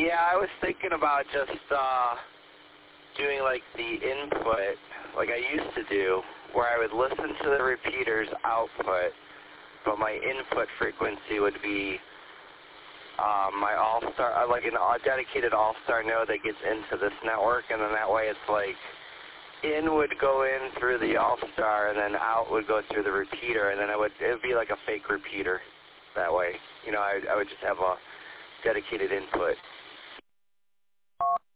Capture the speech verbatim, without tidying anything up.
Yeah, I was thinking about just uh, doing like the input, like I used to do, where I would listen to the repeater's output, but my input frequency would be um, my all-star, uh, like an, a dedicated all-star node that gets into this network, and then that way it's like in would go in through the all-star, and then out would go through the repeater, and then it would it would be like a fake repeater that way. You know, I, I would just have a dedicated input.